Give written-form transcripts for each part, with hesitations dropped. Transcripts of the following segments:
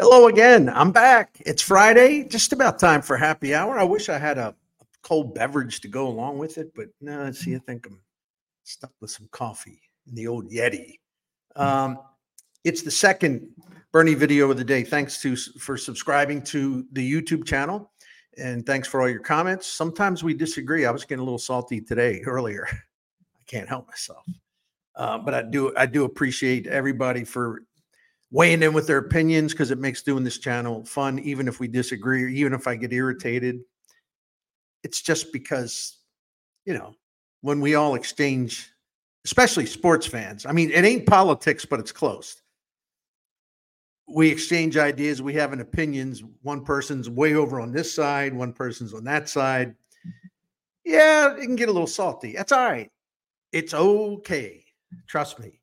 Hello again. I'm back. It's Friday, just about time for happy hour. I wish I had a cold beverage to go along with it, but no, see, I think I'm stuck with some coffee in the old Yeti. Um, it's the second Bernie video of the day. Thanks for subscribing to the YouTube channel, and thanks for all your comments. Sometimes we disagree. I was getting a little salty today earlier. I can't help myself, but I do appreciate everybody for weighing in with their opinions because it makes doing this channel fun, even if we disagree, or even if I get irritated. It's just because, you know, when we all exchange, especially sports fans, I mean, it ain't politics, but it's close. We exchange ideas, we have an opinions. One person's way over on this side, one person's on that side. Yeah, it can get a little salty. That's all right. It's okay. Trust me.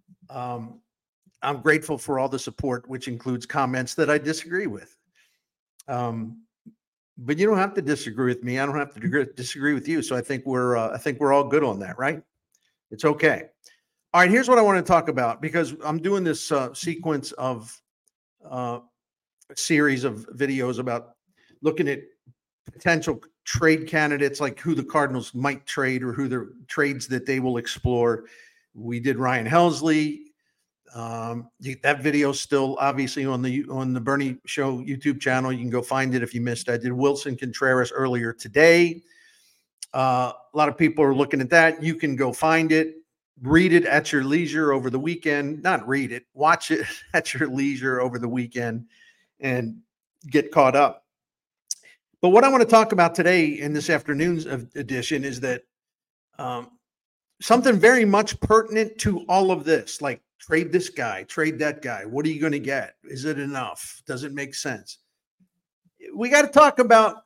I'm grateful for all the support, which includes comments that I disagree with. But you don't have to disagree with me. I don't have to disagree with you. So I think we're all good on that, right? It's okay. All right. Here's what I want to talk about because I'm doing this sequence of a series of videos about looking at potential trade candidates, like who the Cardinals might trade or who the trades that they will explore. We did Ryan Helsley. That video is still obviously on the Bernie Show YouTube channel. You can go find it if you missed it. I did Wilson Contreras earlier today. A lot of people are looking at that. You can go find it, read it at your leisure over the weekend. Not read it, watch it at your leisure over the weekend and get caught up. But what I want to talk about today in this afternoon's edition is that something very much pertinent to all of this, like trade this guy, trade that guy. What are you going to get? Is it enough? Does it make sense? We got to talk about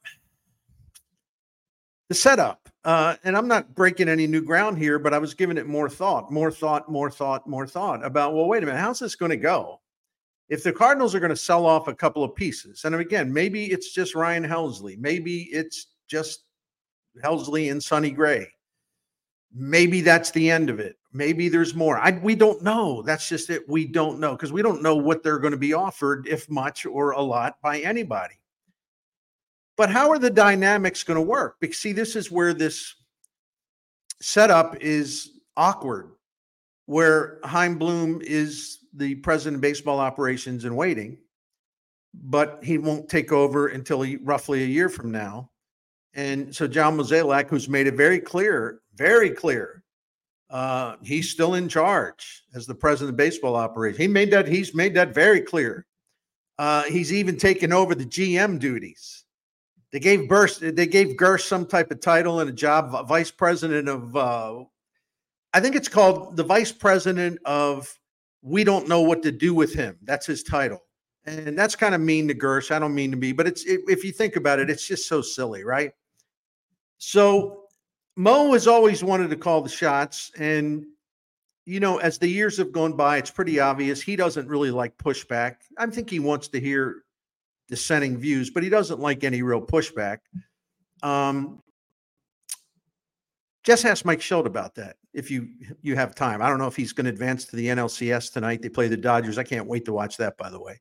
the setup. And I'm not breaking any new ground here, but I was giving it more thought about, well, wait a minute, how's this going to go? If the Cardinals are going to sell off a couple of pieces, and again, maybe it's just Ryan Helsley, maybe it's just Helsley and Sonny Gray. Maybe that's the end of it. Maybe there's more. We don't know. That's just it. We don't know because we don't know what they're going to be offered, if much or a lot, by anybody. But how are the dynamics going to work? Because see, this is where this setup is awkward, where Chaim Bloom is the president of baseball operations in waiting, but he won't take over until roughly a year from now. And so John Mozeliak, who's made it very clear, he's still in charge as the president of baseball operations. He's made that very clear. He's even taken over the GM duties. They gave Gersh some type of title and a job, vice president of, I think it's called the vice president of, we don't know what to do with him. That's his title. And that's kind of mean to Gersh. I don't mean to be, but if you think about it, it's just so silly, right? So Mo has always wanted to call the shots. And, you know, as the years have gone by, it's pretty obvious he doesn't really like pushback. I think he wants to hear dissenting views, but he doesn't like any real pushback. Just ask Mike Schultz about that if you have time. I don't know if he's going to advance to the NLCS tonight. They play the Dodgers. I can't wait to watch that, by the way.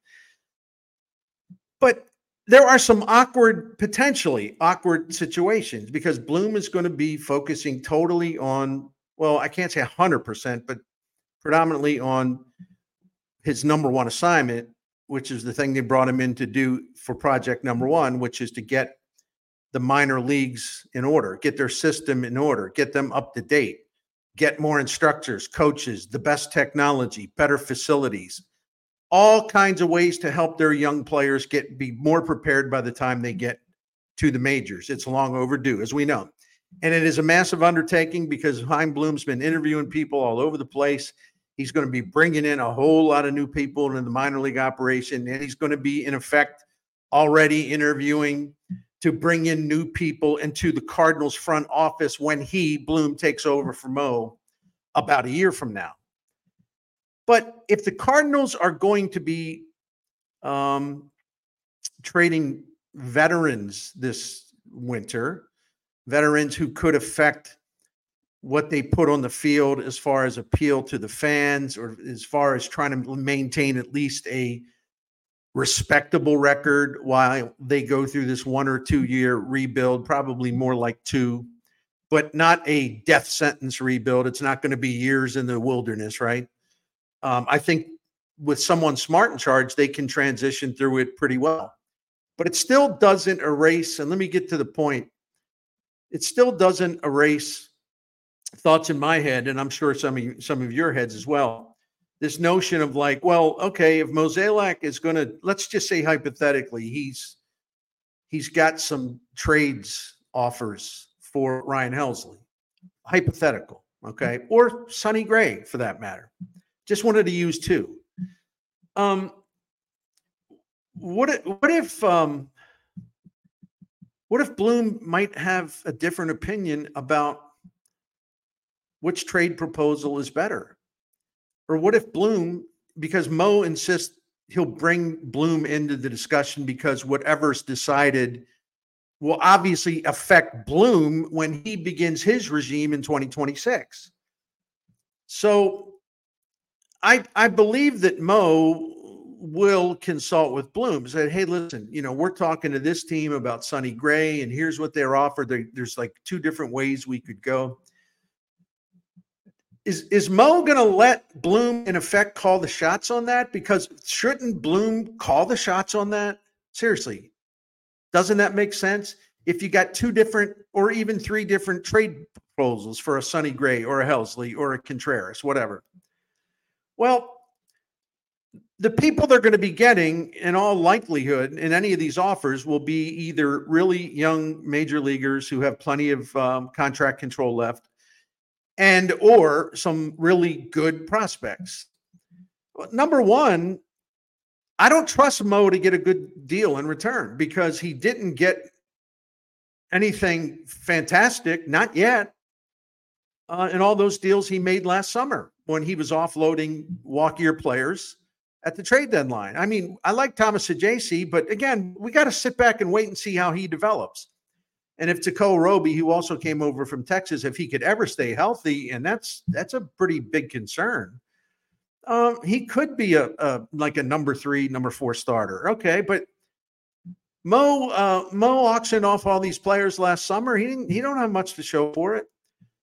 But there are some potentially awkward situations because Bloom is going to be focusing totally on, well, I can't say 100%, but predominantly on his number one assignment, which is the thing they brought him in to do for project number one, which is to get the minor leagues in order, get their system in order, get them up to date, get more instructors, coaches, the best technology, better facilities, all kinds of ways to help their young players be more prepared by the time they get to the majors. It's long overdue, as we know. And it is a massive undertaking because Chaim Bloom's been interviewing people all over the place. He's going to be bringing in a whole lot of new people into the minor league operation, and he's going to be, in effect, already interviewing to bring in new people into the Cardinals front office when Bloom takes over for Mo about a year from now. But if the Cardinals are going to be trading veterans this winter, veterans who could affect what they put on the field as far as appeal to the fans or as far as trying to maintain at least a respectable record while they go through this 1 or 2 year rebuild, probably more like 2, but not a death sentence rebuild. It's not going to be years in the wilderness, right? I think with someone smart in charge, they can transition through it pretty well. But it still doesn't erase, and let me get to the point. It still doesn't erase thoughts in my head, and I'm sure some of your heads as well. This notion of like, well, okay, if Mozeliak is going to, let's just say hypothetically, he's got some trades offers for Ryan Helsley, hypothetical, okay, or Sonny Gray for that matter. Just wanted to use two. What if Bloom might have a different opinion about which trade proposal is better? Or what if Bloom, because Mo insists he'll bring Bloom into the discussion because whatever's decided will obviously affect Bloom when he begins his regime in 2026. So I believe that Mo will consult with Bloom. Said, hey, listen, we're talking to this team about Sonny Gray, and here's what they're offered. There's like 2 different ways we could go. Is Mo going to let Bloom, in effect, call the shots on that? Because shouldn't Bloom call the shots on that? Seriously, doesn't that make sense? If you got 2 different or even 3 different trade proposals for a Sonny Gray or a Helsley or a Contreras, whatever. Well, the people they're going to be getting, in all likelihood, in any of these offers will be either really young major leaguers who have plenty of contract control left, and or some really good prospects. Number one, I don't trust Mo to get a good deal in return because he didn't get anything fantastic, not yet, in all those deals he made last summer when he was offloading walkier players at the trade deadline. I mean, I like Thomas Saggese, but again, we got to sit back and wait and see how he develops. And if Tekoa Roby, who also came over from Texas, if he could ever stay healthy, and that's a pretty big concern, he could be like a number 3, number 4 starter. Okay, but Mo auctioned off all these players last summer. He don't have much to show for it.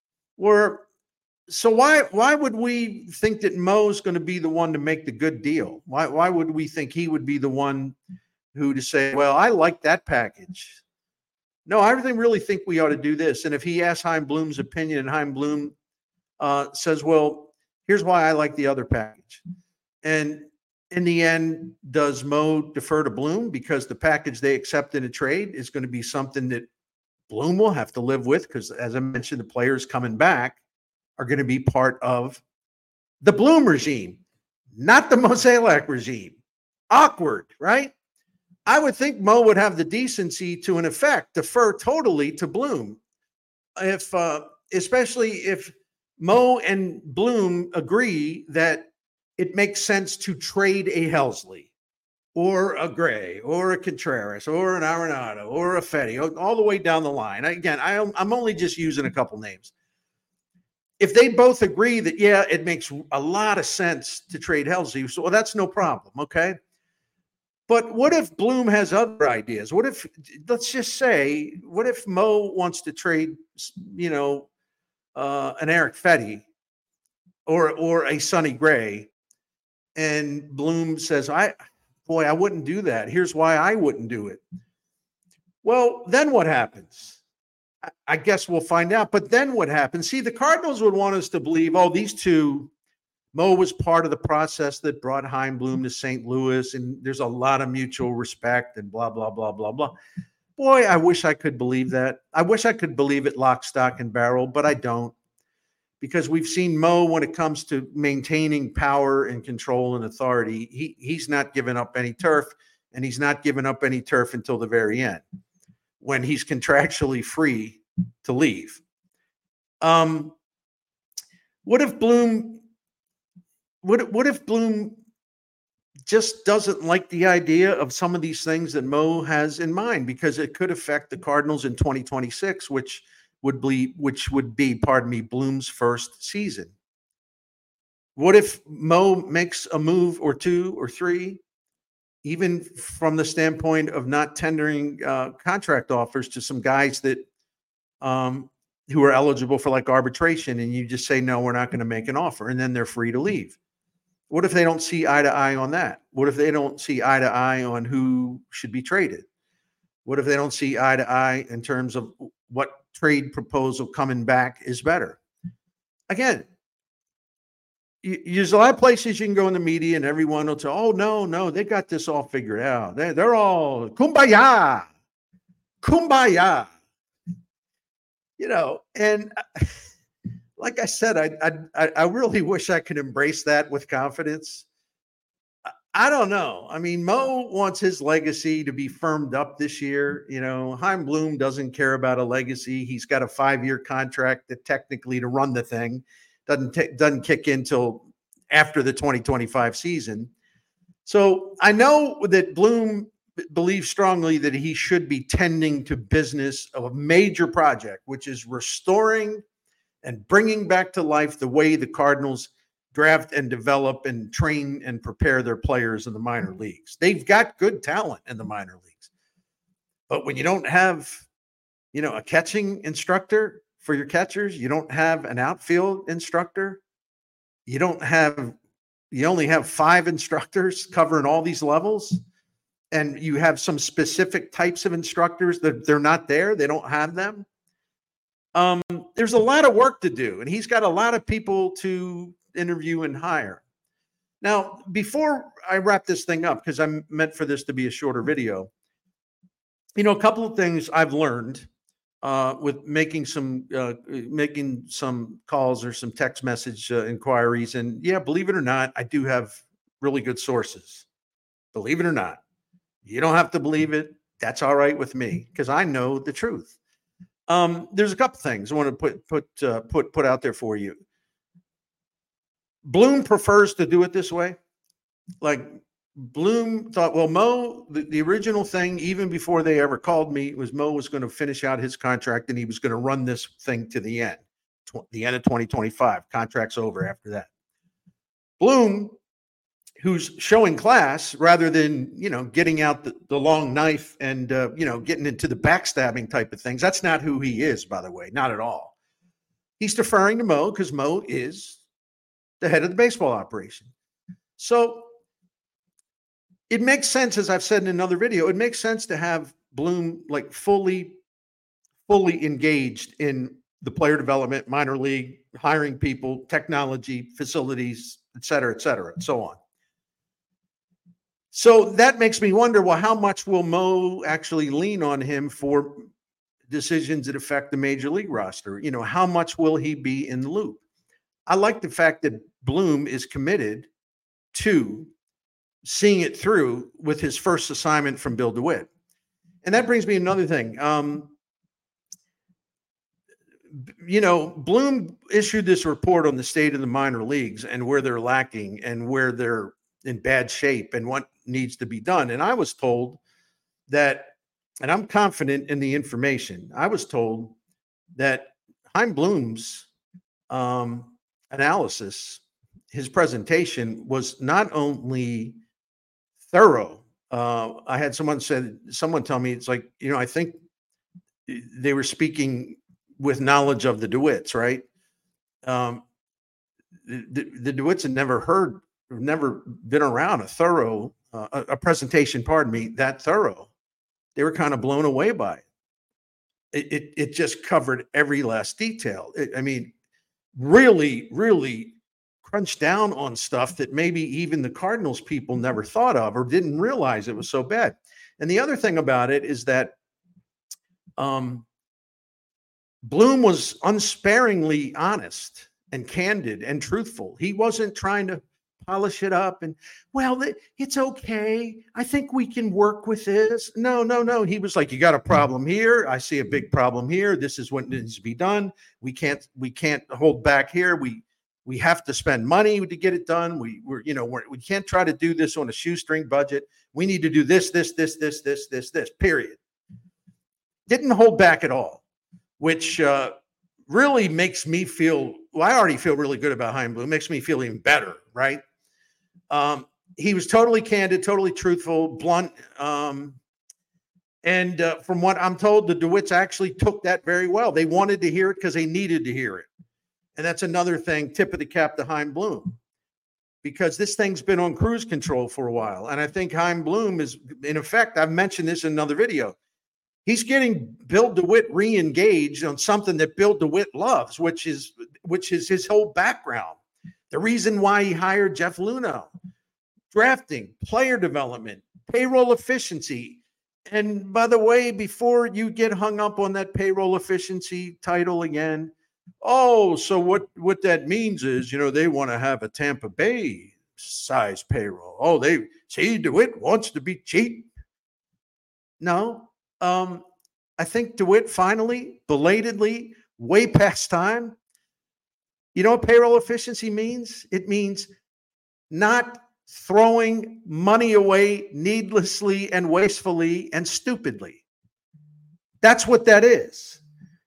So why would we think that Mo's going to be the one to make the good deal? Why would we think he would be the one who to say, well, I like that package? No, I really think we ought to do this. And if he asks Chaim Bloom's opinion, and Chaim Bloom says, well, here's why I like the other package. And in the end, does Mo defer to Bloom because the package they accept in a trade is going to be something that Bloom will have to live with? Because as I mentioned, the players coming back are going to be part of the Bloom regime, not the Mozeliak regime. Awkward, right? I would think Mo would have the decency to, in effect, defer totally to Bloom, especially if Mo and Bloom agree that it makes sense to trade a Helsley or a Gray or a Contreras or an Arenado or a Fetty, all the way down the line. Again, I'm only just using a couple names. If they both agree that, yeah, it makes a lot of sense to trade Helsley, so that's no problem, okay? But what if Bloom has other ideas? What if, let's just say, what if Mo wants to trade, an Eric Fetty or a Sonny Gray, and Bloom says, I wouldn't do that. Here's why I wouldn't do it. Well, then what happens? I guess we'll find out. But then what happens? See, the Cardinals would want us to believe, these two, Mo was part of the process that brought Chaim Bloom to St. Louis, and there's a lot of mutual respect and blah, blah, blah, blah, blah. Boy, I wish I could believe that. I wish I could believe it lock, stock, and barrel, but I don't. Because we've seen Mo, when it comes to maintaining power and control and authority, he's not given up any turf, and he's not given up any turf until the very end, when he's contractually free to leave. What if Bloom just doesn't like the idea of some of these things that Mo has in mind, because it could affect the Cardinals in 2026, which would be, Bloom's first season? What if Mo makes a move or 2 or 3 even from the standpoint of not tendering contract offers to some guys that who are eligible for like arbitration, and you just say, no, we're not going to make an offer, and then they're free to leave. What if they don't see eye to eye on that? What if they don't see eye to eye on who should be traded? What if they don't see eye to eye in terms of what trade proposal coming back is better? Again, there's a lot of places you can go in the media and everyone will say, oh, no, they got this all figured out. They're all kumbaya, kumbaya. And like I said, I really wish I could embrace that with confidence. I don't know. I mean, Mo wants his legacy to be firmed up this year. Chaim Bloom doesn't care about a legacy. He's got a 5-year contract that technically to run the thing doesn't kick in till after the 2025 season. So I know that Bloom believes strongly that he should be tending to business of a major project, which is restoring and bringing back to life the way the Cardinals draft and develop and train and prepare their players in the minor leagues. They've got good talent in the minor leagues. But when you don't have, a catching instructor for your catchers, you don't have an outfield instructor, you only have 5 instructors covering all these levels, and you have some specific types of instructors that they're not there, they don't have them. There's a lot of work to do, and he's got a lot of people to interview and hire. Now, before I wrap this thing up, because I'm meant for this to be a shorter video, a couple of things I've learned with making some calls or some text message inquiries. And yeah, believe it or not, I do have really good sources. Believe it or not, you don't have to believe it. That's all right with me because I know the truth. There's a couple things I want to put out there for you. Bloom prefers to do it this way. Like Bloom thought, well, Mo, the original thing, even before they ever called me, was Mo was going to finish out his contract and he was going to run this thing to the end of 2025. Contract's over after that. Bloom, who's showing class rather than, getting out the long knife and, getting into the backstabbing type of things. That's not who he is, by the way, not at all. He's deferring to Mo because Mo is the head of the baseball operation. So it makes sense, as I've said in another video, it makes sense to have Bloom like fully engaged in the player development, minor league, hiring people, technology, facilities, et cetera, and so on. So that makes me wonder, well, how much will Mo actually lean on him for decisions that affect the major league roster? How much will he be in the loop? I like the fact that Bloom is committed to seeing it through with his first assignment from Bill DeWitt. And that brings me another thing. Bloom issued this report on the state of the minor leagues and where they're lacking and where they're in bad shape and what needs to be done. And I was told that, and I'm confident in the information, I was told that Chaim Bloom's analysis, his presentation was not only thorough. I had someone tell me, it's like, I think they were speaking with knowledge of the DeWitts, right? The DeWitts had never been around a presentation, that thorough. They were kind of blown away by it. It just covered every last detail. Really, really crunched down on stuff that maybe even the Cardinals people never thought of or didn't realize it was so bad. And the other thing about it is that Bloom was unsparingly honest and candid and truthful. He wasn't trying to polish it up and, well, it's okay. I think we can work with this. No. He was like, you got a problem here. I see a big problem here. This is what needs to be done. We can't hold back here. We have to spend money to get it done. We can't try to do this on a shoestring budget. We need to do this, period. Didn't hold back at all, which really makes me feel, I already feel really good about Chaim Bloom. Makes me feel even better, right? he was totally candid, totally truthful, blunt. And from what I'm told, the DeWitts actually took that very well. They wanted to hear it because they needed to hear it. And that's another thing, tip of the cap to Chaim Bloom, because this thing's been on cruise control for a while. And I think Chaim Bloom is, in effect, I've mentioned this in another video, he's getting Bill DeWitt re-engaged on something that Bill DeWitt loves, which is his whole background. The reason why he hired Jeff Luhnow, drafting, player development, payroll efficiency. And by the way, before you get hung up on that payroll efficiency title again, oh, so what that means is, they want to have a Tampa Bay size payroll. Oh, they see DeWitt wants to be cheap. No, I think DeWitt finally, belatedly, way past time. You know what payroll efficiency means? It means not throwing money away needlessly and wastefully and stupidly. That's what that is.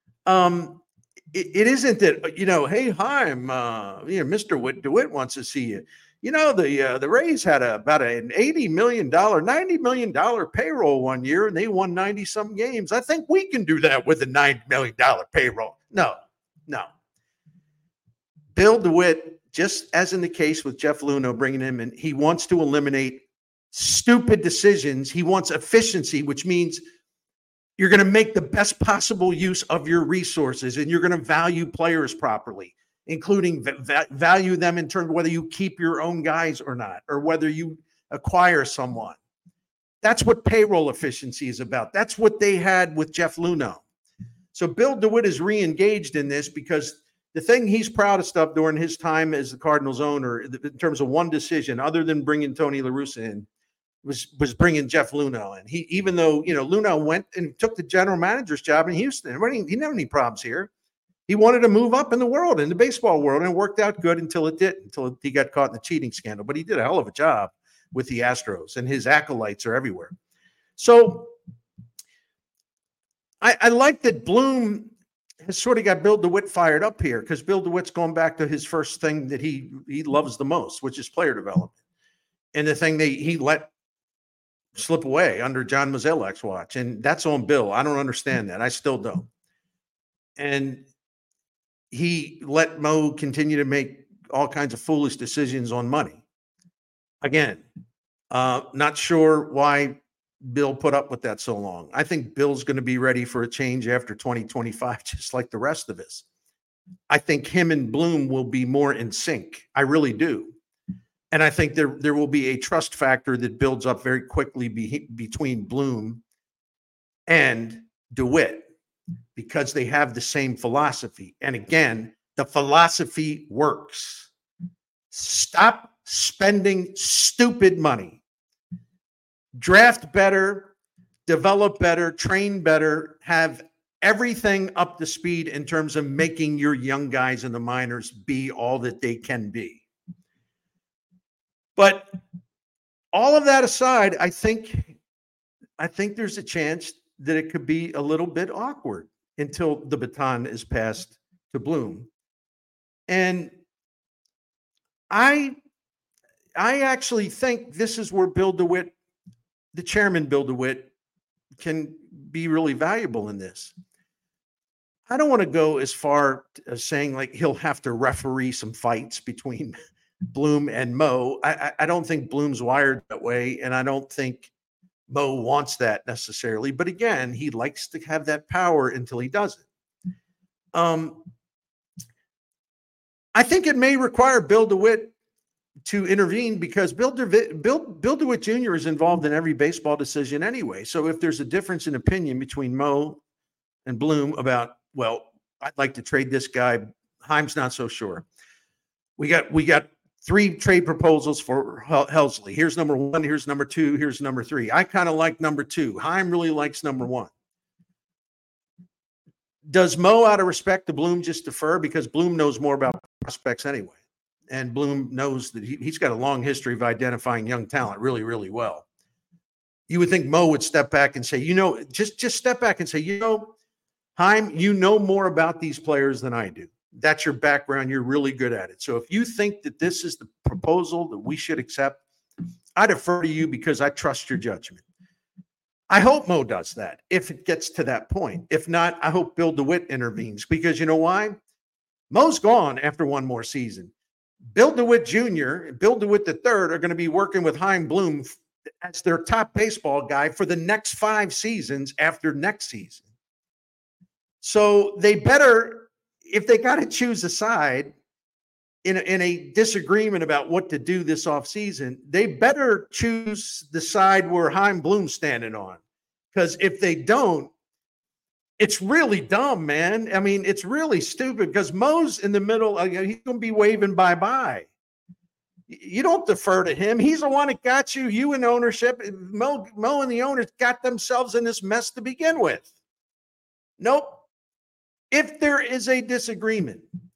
It isn't that, hey, Chaim, Mr. DeWitt wants to see you. The Rays had about an $80 million, $90 million payroll one year, and they won 90-some games. I think we can do that with a $9 million payroll. No. Bill DeWitt, just as in the case with Jeff Luhnow bringing him in, he wants to eliminate stupid decisions. He wants efficiency, which means you're going to make the best possible use of your resources, and you're going to value players properly, including value them in terms of whether you keep your own guys or not, or whether you acquire someone. That's what payroll efficiency is about. That's what they had with Jeff Luhnow. So Bill DeWitt is re-engaged in this because the thing he's proudest of during his time as the Cardinals owner, in terms of one decision, other than bringing Tony La Russa in, was bringing Jeff Luhnow in. He, even though Luhnow went and took the general manager's job in Houston, he didn't have any problems here. He wanted to move up in the world, in the baseball world, and it worked out good until he got caught in the cheating scandal. But he did a hell of a job with the Astros, and his acolytes are everywhere. So I like that Bloom has sort of got Bill DeWitt fired up here, because Bill DeWitt's going back to his first thing that he loves the most, which is player development. And the thing that he let slip away under John Mozeliak's watch. And that's on Bill. I don't understand that. I still don't. And he let Mo continue to make all kinds of foolish decisions on money. Again, not sure why Bill put up with that so long. I think Bill's going to be ready for a change after 2025, just like the rest of us. I think him and Bloom will be more in sync. I really do. And I think there will be a trust factor that builds up very quickly between Bloom and DeWitt, because they have the same philosophy. And again, the philosophy works. Stop spending stupid money. Draft better, develop better, train better, have everything up to speed in terms of making your young guys in the minors be all that they can be. But all of that aside, I think there's a chance that it could be a little bit awkward until the baton is passed to Bloom. And I actually think this is where Bill DeWitt, the chairman Bill DeWitt, can be really valuable in this. I don't want to go as far as saying like he'll have to referee some fights between Bloom and Mo. I don't think Bloom's wired that way, and I don't think Mo wants that necessarily. But again, he likes to have that power until he doesn't. I think it may require Bill DeWitt to intervene, because Bill DeWitt Jr. is involved in every baseball decision anyway. So if there's a difference in opinion between Mo and Bloom about, well, I'd like to trade this guy, Chaim's not so sure. We got 3 trade proposals for Helsley. Here's number 1. Here's number 2. Here's number 3. I kind of like number 2. Chaim really likes number 1. Does Mo, out of respect to Bloom, just defer? Because Bloom knows more about prospects anyway. And Bloom knows that he's got a long history of identifying young talent really, really well. You would think Mo would step back and say, just step back and say, Chaim, you know more about these players than I do. That's your background. You're really good at it. So if you think that this is the proposal that we should accept, I defer to you because I trust your judgment. I hope Mo does that if it gets to that point. If not, I hope Bill DeWitt intervenes because you know why? Mo's gone after one more season. Bill DeWitt Jr. and Bill DeWitt III are going to be working with Chaim Bloom as their top baseball guy for the next 5 seasons after next season. So they better, if they got to choose a side in a disagreement about what to do this offseason, they better choose the side where Chaim Bloom's standing on. Because if they don't, it's really dumb, man. I mean, it's really stupid because Mo's in the middle. He's going to be waving bye-bye. You don't defer to him. He's the one that got you in ownership. Mo and the owners got themselves in this mess to begin with. Nope. If there is a disagreement,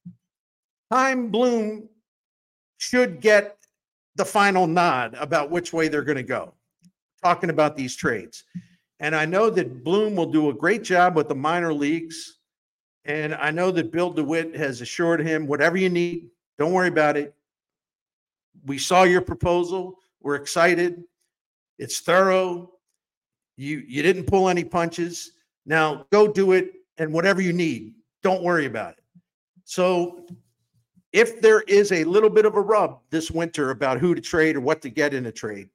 Chaim Bloom should get the final nod about which way they're going to go, talking about these trades. And I know that Bloom will do a great job with the minor leagues. And I know that Bill DeWitt has assured him, whatever you need, don't worry about it. We saw your proposal. We're excited. It's thorough. You didn't pull any punches. Now go do it. And whatever you need, don't worry about it. So if there is a little bit of a rub this winter about who to trade or what to get in a trade,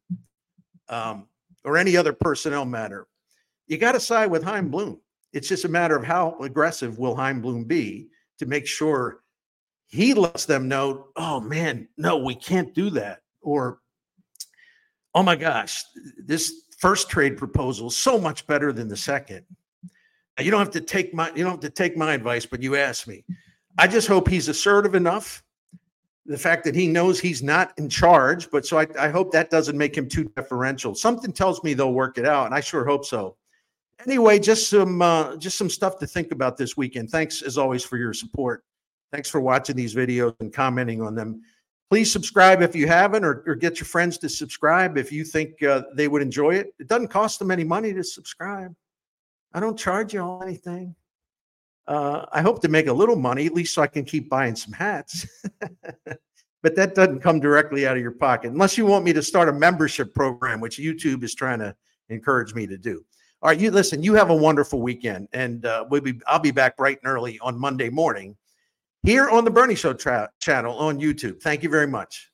or any other personnel matter, you got to side with Chaim Bloom. It's just a matter of how aggressive will Chaim Bloom be to make sure he lets them know, oh, man, no, we can't do that. Or, oh, my gosh, this first trade proposal is so much better than the second. You don't have to take my advice, but you asked me. I just hope he's assertive enough. The fact that he knows he's not in charge, but so I hope that doesn't make him too deferential. Something tells me they'll work it out, and I sure hope so. Anyway, just some stuff to think about this weekend. Thanks as always for your support. Thanks for watching these videos and commenting on them. Please subscribe if you haven't, or get your friends to subscribe if you think they would enjoy it. It doesn't cost them any money to subscribe. I don't charge you all anything. I hope to make a little money, at least so I can keep buying some hats. But that doesn't come directly out of your pocket, unless you want me to start a membership program, which YouTube is trying to encourage me to do. All right, you have a wonderful weekend, and I'll be back bright and early on Monday morning here on the Bernie Show channel on YouTube. Thank you very much.